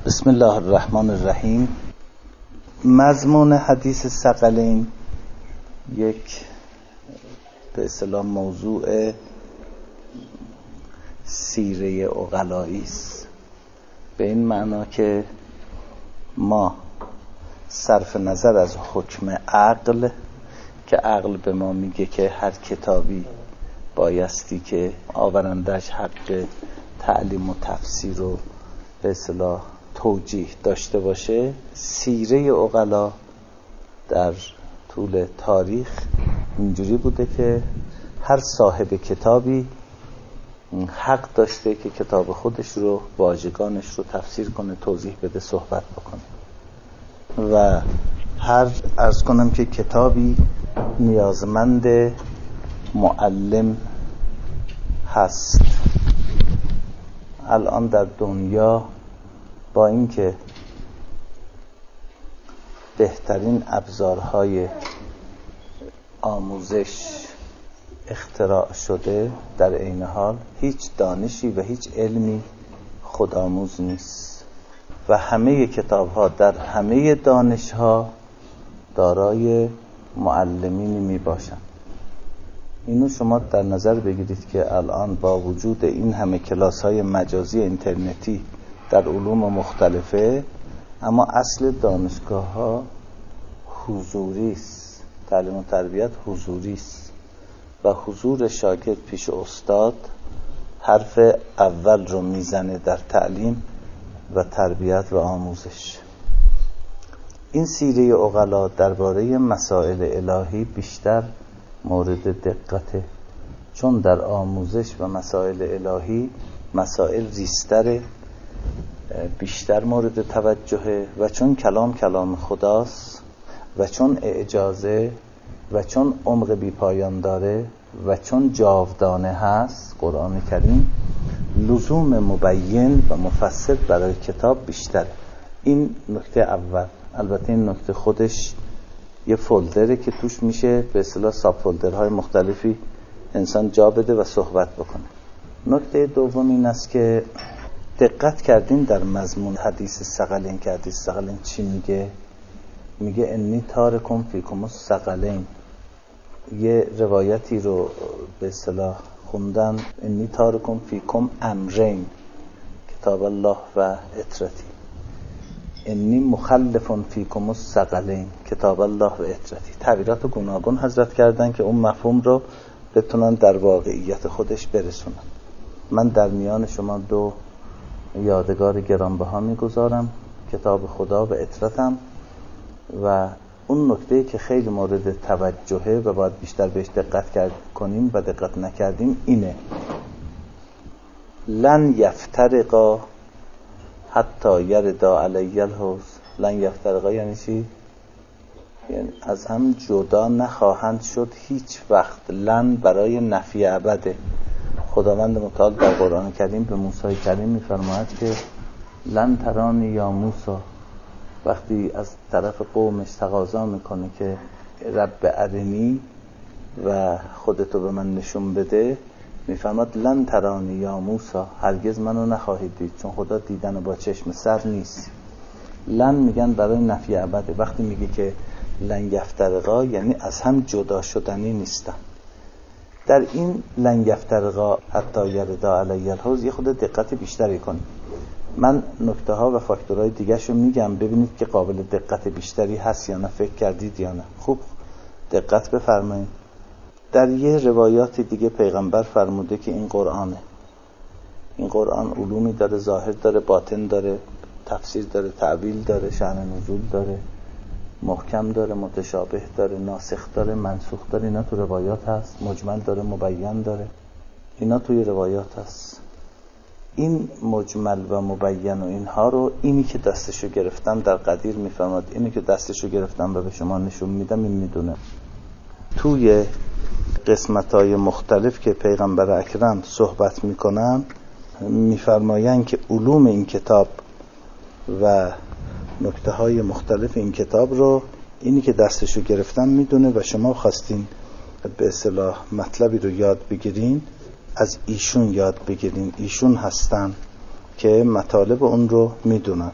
بسم الله الرحمن الرحیم. مضمون حدیث ثقلین یک به اصطلاح موضوع سیره عقلایی است، به این معنا که ما صرف نظر از حکم عقل که عقل به ما میگه که هر کتابی بایستی که آورندش حق تعلیم و تفسیر و به اصطلاح توجیه داشته باشه، سیره عقلا در طول تاریخ اینجوری بوده که هر صاحب کتابی حق داشته که کتاب خودش رو، واژگانش رو تفسیر کنه، توضیح بده، صحبت بکنه و هر عرض کنم که کتابی نیازمند معلم هست. الان در دنیا با اینکه بهترین ابزارهای آموزش اختراع شده، در عین حال هیچ دانشی و هیچ علمی خودآموز نیست و همه کتاب‌ها در همه دانش‌ها دارای معلمینی میباشند. اینو شما در نظر بگیرید که الان با وجود این همه کلاس‌های مجازی اینترنتی در علوم مختلفه، اما اصل دانشگاه‌ها حضوری است، تعلیم و تربیت حضوری است و حضور شاگرد پیش استاد حرف اول رو میزنه در تعلیم و تربیت و آموزش. این سیره عقلا درباره مسائل الهی بیشتر مورد دقته، چون در آموزش و مسائل الهی مسائل ریستره، بیشتر مورد توجهه و چون کلام خداست و چون اعجازه و چون عمق بی پایان داره و چون جاودانه هست قرآن کریم، لزوم مبین و مفسر برای کتاب بیشتره. این نکته اول. البته این نکته خودش یه فولدره که توش میشه به اصطلاح ساب فولدرهای مختلفی انسان جا بده و صحبت بکنه. نکته دوم این است که دقت کردین در مضمون حدیث ثقلین که حدیث ثقلین چی میگه؟ میگه انی تارکم فیکم الثقلین. یه روایتی رو به اصطلاح خوندن، انی تارکم فیکم امرین، کتاب الله و اطرتی، انی مخلف فیکم الثقلین، کتاب الله و اطرتی. تعبیرات گوناگون حضرت کردن که اون مفهوم رو بتونن در واقعیت خودش برسونن. من در میان شما دو یادگار گرانبها میگذارم، کتاب خدا و اطرتم، و اون نکته که خیلی مورد توجهه و باید بیشتر بهش دقت کنیم و دقت نکردیم اینه: لن یفترقا حتی یردا علی الحوض. لن یفترقا یعنی چی؟ یعنی از هم جدا نخواهند شد هیچ وقت. لن برای نفی ابده. خداوند متعال در قرآن کریم به موسی کریم میفرماید که لن ترانی یا موسی. وقتی از طرف قومش تقاضا میکنه که رب ارنی و خودتو به من نشون بده، میفرماد لن ترانی یا موسی، هرگز منو نخواهید دید، چون خدا دیدن با چشم سر نیست. لن میگن برای نفی ابده. وقتی میگه که لن یفترقا یعنی از هم جدا شدنی نیستن. در این لن یفترقا حتی یردا علی الحوض یه خود دقت بیشتری کنید. من نکته ها و فاکتورهای دیگه شو میگم، ببینید که قابل دقت بیشتری هست یا نه، فکر کردید یا نه. خوب دقت بفرمایید. در یه روایات دیگه پیغمبر فرموده که این قرآنه. این قرآن علومی داره، ظاهر داره، باطن داره، تفسیر داره، تعویل داره، شأن نزول داره، محکم داره، متشابه داره، ناسخ داره، منسوخ داره. اینا تو روایات هست. مجمل داره، مبین داره. اینا توی روایات هست. این مجمل و مبین و اینها رو اینی که دستشو گرفتم در قدیر میفهمد، اینی که دستشو گرفتم و به شما نشون میدم این میدونه. توی قسمت‌های مختلف که پیغمبر اکرم صحبت میکنن میفرمایند که علوم این کتاب و نکته‌های مختلف این کتاب رو اینی که دستشو گرفتم میدونه و شما خواستین به اصطلاح مطلبی رو یاد بگیرین، از ایشون یاد بگیرین. ایشون هستن که مطالب اون رو میدونن.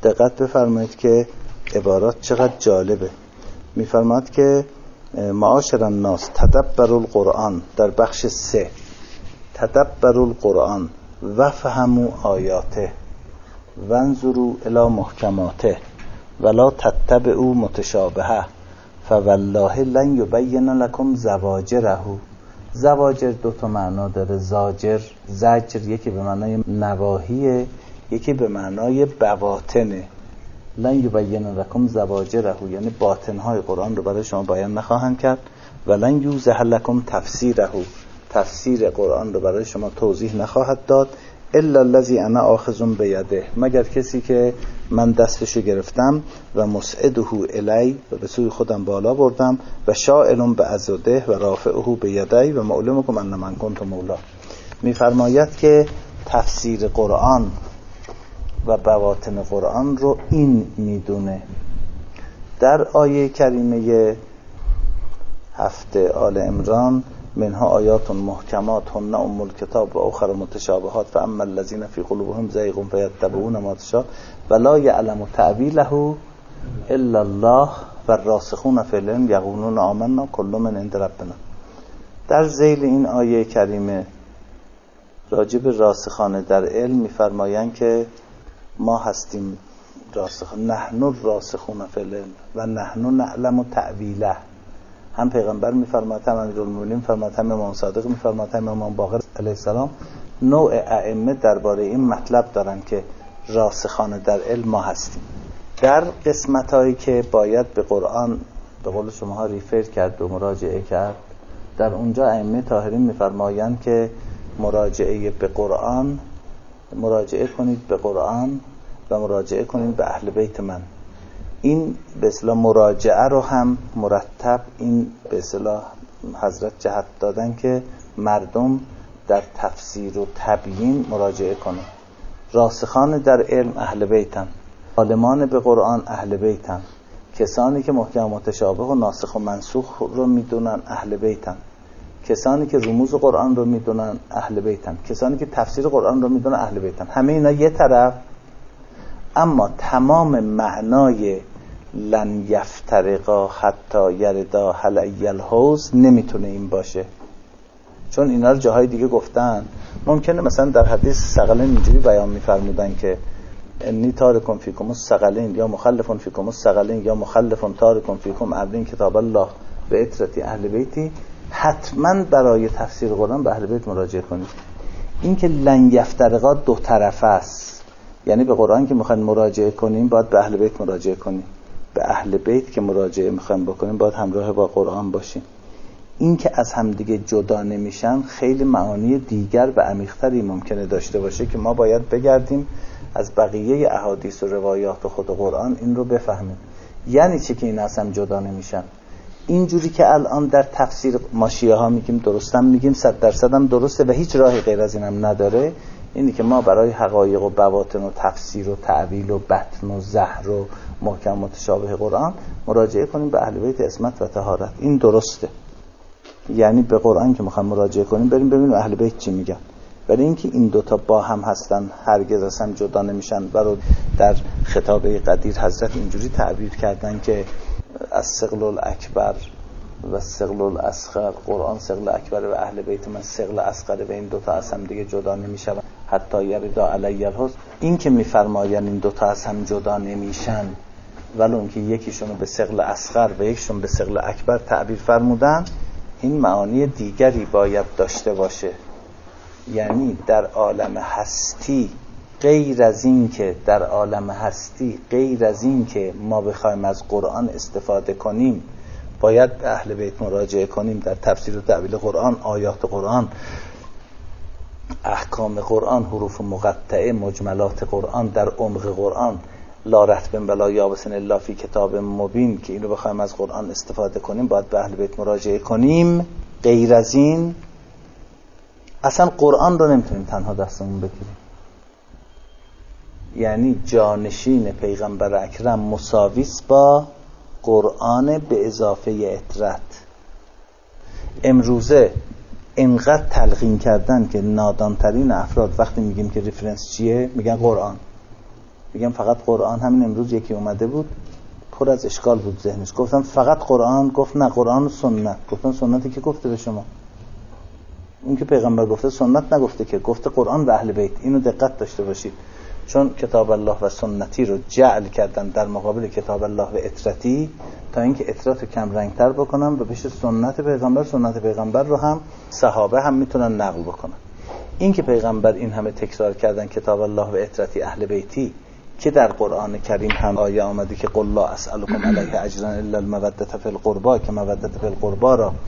دقت بفرمایید که عبارات چقدر جالبه. میفرماد که معاشر الناس تدبروا القرآن در بخش 3 تدبروا القرآن وفهموا آیاته وانظروا الی محکماته ولا تتبعوا متشابهه فوالله لن یبین لکم زواجره. زواجر 2 معنا داره. زجر یکی به معنای نواهیه، یکی به معنای بواطنه. لن یبین لکم زواجره یعنی باطنهای قرآن رو برای شما بیان نخواهند کرد. و لن یوضح لکم تفسیره تفسیر قرآن رو برای شما توضیح نخواهد داد. الا الذی انا آخذ بیده مگر کسی که من دستشو گرفتم و مسعده الی و به سوی خودم بالا بردم و شائل بعضده و رافعه بیدی و معلمکم ان من کنت مولا. میفرماید که تفسیر قرآن و بواطن قرآن رو این میدونه. در آیه کریمه 7 آل عمران منها آیات محکمات هن ام الکتاب و اخر متشابهات و اما الذین فی قلوبهم زیغ فیتبعون ما تشابه ولا یعلم تأویله الا الله والراسخون فی العلم یقولون آمنا کل من عند ربنا. در ذیل این آیه کریمه راجب راسخان در علم میفرمایند که ما هستیم راسخون، نحن الراسخون فی العلم و نحن نعلم تأویله. هم پیغمبر میفرماید، هم امیرالمومنین میفرماید، هم امام صادق میفرماید، هم امام باقر علیه السلام. نوع ائمه درباره این مطلب دارن که راسخان در علم ما هستیم. در قسمتایی که باید به قرآن به قول شماها ریفر کرد و مراجعه کرد، در اونجا ائمه طاهرین میفرمایند که مراجعه کنید به قرآن و مراجعه کنید به اهل بیت من. این به اصطلاح مراجعه رو هم مرتب این به اصطلاح حضرت جهت دادن که مردم در تفسیر و تبیین مراجعه کنن. راسخان در علم اهل بیتن، عالمان به قرآن اهل بیتن، کسانی که محکم متشابه و ناسخ و منسوخ رو میدونن اهل بیتن، کسانی که رموز قرآن رو میدونن اهل بیتن، کسانی که تفسیر قرآن رو میدونن اهل بیتن. همه اینا یه طرف، اما تمام معنای لن یفترقا حتی یردا حلی الحوض نمیتونه این باشه، چون اینا رو جاهای دیگه گفتن. ممکنه مثلا در حدیث ثقلین اینجوری بیان میفرمودن که انی تارکم فیکم الثقلین یا مخلفون فیکم الثقلین یا مخلفون تارکم فیکم امرین کتاب الله به اطرتی اهل بیتی. حتما برای تفسیر قرآن به اهل بیت مراجعه کنید. این که لن یفترقا 2 طرفه است، یعنی به قرآن که میخواین مراجعه کنیم باید به اهل بیت مراجعه کنیم، به اهل بیت که مراجعه میخوایم بکنیم باید همراه با قرآن باشیم. این که از همدیگه جدا نمیشن خیلی معانی دیگر و عمیق‌تری ممکنه داشته باشه که ما باید بگردیم از بقیه احادیث و روایات و خود قرآن این رو بفهمیم. یعنی چی که این از هم جدا نمیشن؟ اینجوری که الان در تفسیر ما شیعه ها میگیم درستم میگیم 100% هم درسته و هیچ راهی غیر از اینم نداره، اینی که ما برای حقایق و بواطن و تفسیر و تعویل و بطن و زهر و محکم متشابه قرآن مراجعه کنیم به اهل بیت عصمت و طهارت. این درسته، یعنی به قرآن که میخوایم مراجعه کنیم بریم ببینیم اهل بیت چی میگن. ولی اینکه این 2 تا با هم هستن هرگز از هم جدا نمیشن. برای در خطابه قدیر حضرت اینجوری تعبیر کردن که از ثقل الاکبر و ثقل الاصغر، قرآن ثقل اکبر و اهل بیت من ثقل اصغر و این 2 تا از هم دیگه جدا نمیشن حتی یردا علی الحوض. این که میفرماین این 2 تا از هم جدا نمیشن ولی اون که یکیشون به ثقل اصغر و یکیشون به ثقل اکبر تعبیر فرمودن، این معانی دیگری باید داشته باشه. یعنی در عالم هستی غیر از این که ما بخوایم از قرآن استفاده کنیم باید به اهل بیت مراجعه کنیم در تفسیر و تعویل قرآن، آیات قرآن، احکام قرآن، حروف مقطعه، مجملات قرآن، در عمق قرآن، لا رطب ولا یابس الا فی کتاب مبین، که اینو بخوایم از قرآن استفاده کنیم باید به اهل بیت مراجعه کنیم. غیر از این اصلا قرآن رو نمیتونیم تنها دستمون بگیریم. یعنی جانشین پیغمبر اکرم مساویس با قرآن به اضافه اطرت. امروزه اینقدر تلقین کردن که نادانترین افراد وقتی میگیم که ریفرنس چیه میگن قرآن. میگم فقط قرآن، همین امروز یکی اومده بود پر از اشکال بود ذهنش، گفتم فقط قرآن، گفت نه قرآن و سنت. گفتم سنتی که گفته به شما؟ اون که پیغمبر گفته سنت نگفته که، گفته قرآن و اهل بیت. اینو دقت داشته باشید، چون کتاب الله و سنتی رو جعل کردن در مقابل کتاب الله و اطرتی تا اینکه اطرت رو کم رنگتر بکنن و بشه سنت پیغمبر. سنت پیغمبر رو هم صحابه هم میتونن نقل بکنن. این که پیغمبر این همه تکرار کردن کتاب الله و اطرتی اهل بیتی، که در قرآن کریم هم آیه آمده که قل لا اسألكم علیه اجرا الا المودة فی القربى، که مودة فی القربى را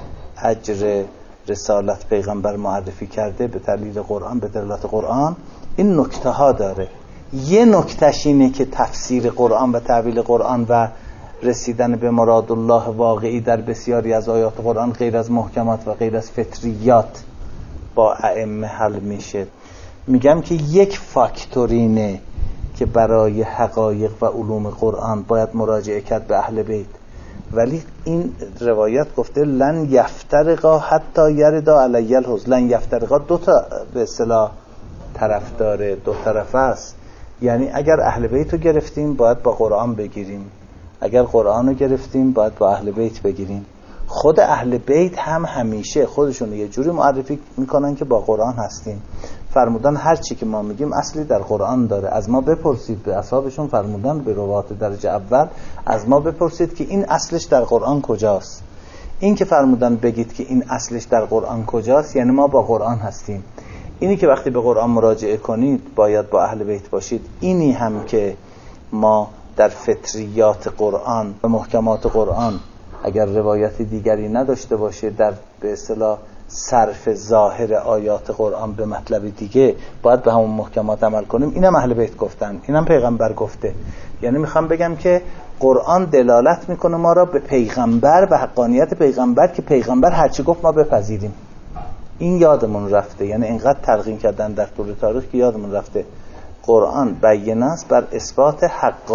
اجر رسالت پیغمبر معرفی کرده به دلیل قرآن، به دلالت قرآن. این نکته ها داره. یه نکتهش اینه که تفسیر قرآن و تعبیر قرآن و رسیدن به مراد الله واقعی در بسیاری از آیات قرآن غیر از محکمات و غیر از فطریات با ائمه حل میشه. میگم که یک فاکتورینه که برای حقایق و علوم قرآن باید مراجعه کرد به اهل بیت، ولی این روایت گفته لن یفترقا حتی یردا علی الحوض. لن یفترقا دو تا به اصطلاح طرف داره، دو طرف است. یعنی اگر اهل بیت رو گرفتیم باید با قرآن بگیریم، اگر قرآن رو گرفتیم باید با اهل بیت بگیریم. خود اهل بیت هم همیشه خودشون یه جوری معرفی میکنن که با قرآن هستیم. فرمودن هر چی که ما میگیم اصلی در قرآن داره. از ما بپرسید، به اصحابشون فرمودن به روات درجه اول، از ما بپرسید که این اصلش در قرآن کجاست. این که فرمودن بگید که این اصلش در قرآن کجاست، یعنی ما با قرآن هستیم. اینی که وقتی به قرآن مراجعه کنید باید با اهل بیت باشید. اینی هم که ما در فطریات قرآن و محکمات قرآن اگر روایت دیگری نداشته باشه در به اصطلاح صرف ظاهر آیات قرآن به مطلب دیگه، باید به همون محکمات عمل کنیم. اینم اهل بیت گفتن، اینم پیغمبر گفته. یعنی میخوام بگم که قرآن دلالت میکنه ما را به پیغمبر و حقانیت پیغمبر، که پیغمبر هرچی گفت ما بپذیریم. این یادمون رفته، یعنی اینقدر تلقین کردن در طول تاریخ که یادمون رفته. قرآن بیانه است بر اثبات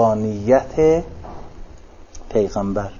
حقانیت پیغمبر.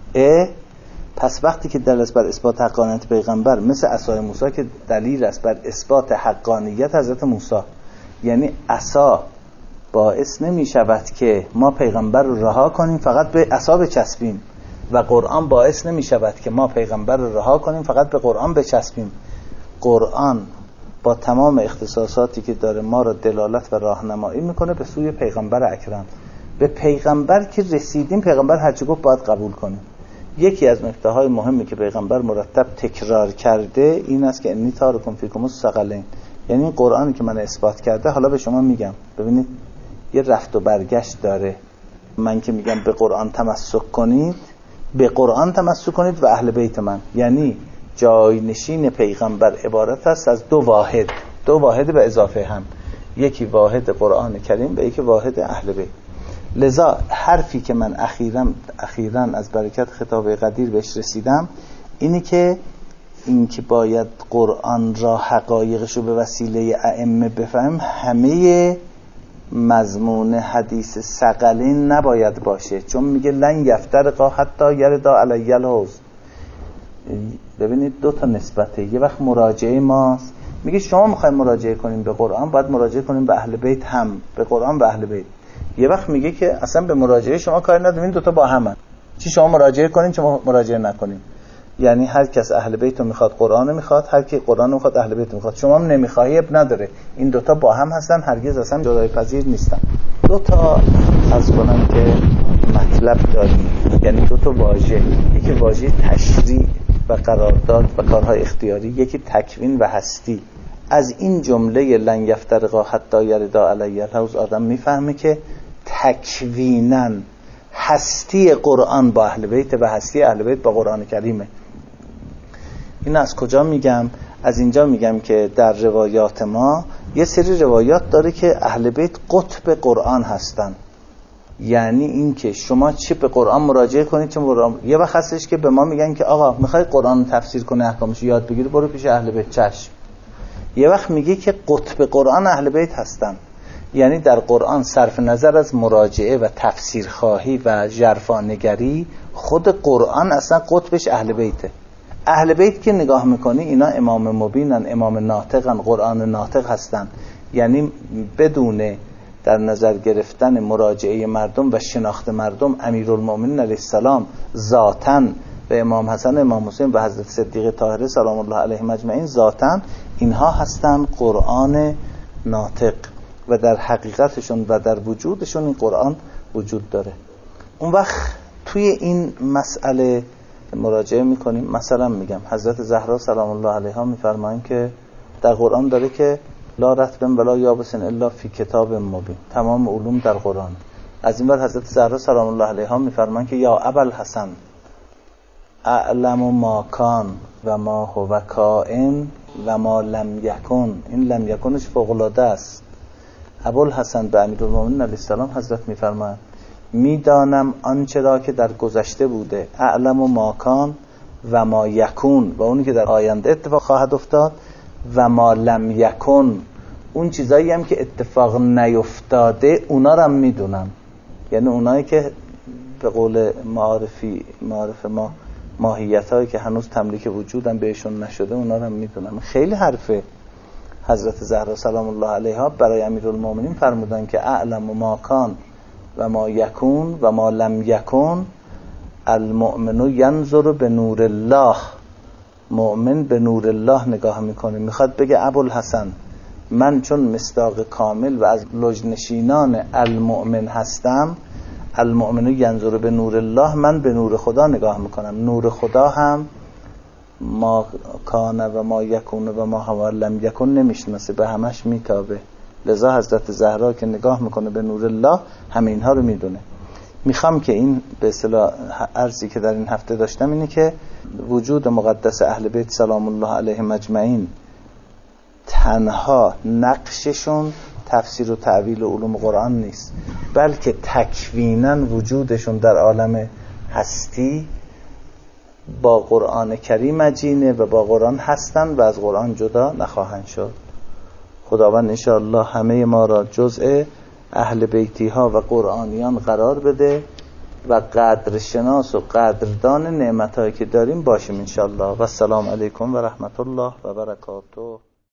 پس وقتی که دلیل است بر اثبات حقانیت پیغمبر، مثل عصای موسی که دلیل است بر اثبات حقانیت حضرت موسی، یعنی عصا باعث نمی شود که ما پیغمبر رو رها کنیم فقط به عصا بچسبیم، و قرآن باعث نمی شود که ما پیغمبر رو رها کنیم فقط به قرآن بچسبیم. قرآن با تمام اختصاصاتی که داره ما رو دلالت و راهنمایی میکنه به سوی پیغمبر اکرم. به پیغمبر که رسیدیم، پیغمبر هرچی گفت باید قبول کنیم. یکی از نکته های مهمی که پیغمبر مرتب تکرار کرده این است که انی تارکم فیکم الثقلین، یعنی این قرآنی که من اثبات کرده حالا به شما میگم. ببینید یه رفت و برگشت داره. من که میگم به قرآن تمسک کنید، به قرآن تمسک کنید و اهل بیت من، یعنی جاینشین پیغمبر عبارت است از دو واحد به اضافه هم، یکی واحد قرآن کریم و یکی واحد اهل بیت. لذا حرفی که من اخیراً از برکت خطاب قدیر بهش رسیدم اینی که باید قرآن را حقایقش رو به وسیله ائمه بفهم. همه مضمون حدیث ثقلین نباید باشه، چون میگه لن یفترقا حتی یردا علی الحوض. ببینید دو تا نسبته. یه وقت مراجعه ماست، میگه شما میخواید مراجعه کنیم به قرآن باید مراجعه کنیم به اهل بیت، هم به قرآن و اهل بیت. یه وقت میگه که اصلا به مراجعه شما کار نداریم، این دوتا با همن، چی شما مراجعه کنین چی مراجعه نکنین. یعنی هر کس اهل بیت رو میخواد قرآن میخواد، هر کی قرآن میخواد اهل بیت میخواد. شما هم نمیخواهی اب نداره، این دوتا با هم هستن، هرگز اصلا جدای پذیر نیستن. دوتا از کنم که مطلب داریم، یعنی دوتا واژه، یکی واژه تشریع و قرارداد و کارهای اختیاری، یکی تکوین و هستی. از این جمله لن یفترقا حتی یردا علی الحوض آدم میفهمه که تکویناً هستی قرآن با اهل بیت و هستی اهل بیت با قرآن کریمه. این از کجا میگم؟ از اینجا میگم که در روایات ما یه سری روایات داره که اهل بیت قطب قرآن هستن. یعنی این که شما چه به قرآن مراجعه کنید چه یه وقت هستش که به ما میگن که آقا میخوای قرآن تفسیر کنی احکامش یاد بگیری برو پیش اهل بیت، چشم. یه وقت میگه که قطب قرآن اهل بیت هستن، یعنی در قرآن صرف نظر از مراجعه و تفسیر خواهی و ژرفانگری، خود قرآن اصلا قطبش اهل بیته. اهل بیت که نگاه میکنی اینا امام مبینن، امام ناطقن، قرآن ناطق هستن. یعنی بدون در نظر گرفتن مراجعه مردم و شناخت مردم امیرالمومنین علیه السلام ذاتاً و امام حسن، امام حسین و حضرت صدیقه طاهره سلام الله علیهم اجمعین ذاتاً اینها هستن قرآن ناطق و در حقیقتشون و در وجودشون این قرآن وجود داره. اون وقت توی این مسئله مراجعه میکنیم. مثلا میگم حضرت زهرا سلام الله علیها میفرمایند که در قرآن داره که لا رطب ولا یابس الا فی کتاب مبین، تمام علوم در قرآن. از این ور حضرت زهرا سلام الله علیها میفرمایند که یا ابوالحسن اعلم ما کان و ما هو کائن و ما لم یکن. این لم یکنش فوق العاده است. ابوالحسن به امیرالمومنین علیه السلام حضرت میفرمایند میدانم آنچه را که در گذشته بوده، اعلم ما کان و ما یکون، و اونی که در آینده اتفاق خواهد افتاد، و ما لم یکن، اون چیزایی هم که اتفاق نیفتاده اونا رو هم میدونم. یعنی اونایی که به قول معارف ما ماهیت هایی که هنوز تملیک وجودم بهشون نشده اونا رو هم میدونم. خیلی حرفه. حضرت زهرا سلام الله علیها برای امیرالمومنین فرمودن که اعلم ما کان و ما یکون و ما لم یکون المؤمن ینظر به نور الله. مؤمن به نور الله نگاه میکنه. میخواد بگه ابوالحسن من چون مصداق کامل و از لجنشینان المؤمن هستم، المؤمن ینظر به نور الله، من به نور خدا نگاه میکنم. نور خدا هم ما کان و ما یکون و ما هو لم یکون نمیشناسه، به همش میتابه. لذا حضرت زهرا که نگاه میکنه به نور الله همین ها رو میدونه. میخوام که این به اصطلاح عرضی که در این هفته داشتم اینه که وجود مقدس اهل بیت سلام الله علیهم اجمعین تنها نقششون تفسیر و تعویل علوم قرآن نیست، بلکه تکویناً وجودشون در عالم هستی با قرآن کریم عجینه و با قرآن هستن و از قرآن جدا نخواهند شد. خداوند انشاءالله همه ما را جزء اهل بیتی ها و قرآنیان قرار بده و قدر شناس و قدردان نعمت هایی که داریم باشیم انشاءالله. و السلام علیکم و رحمت الله و برکاته.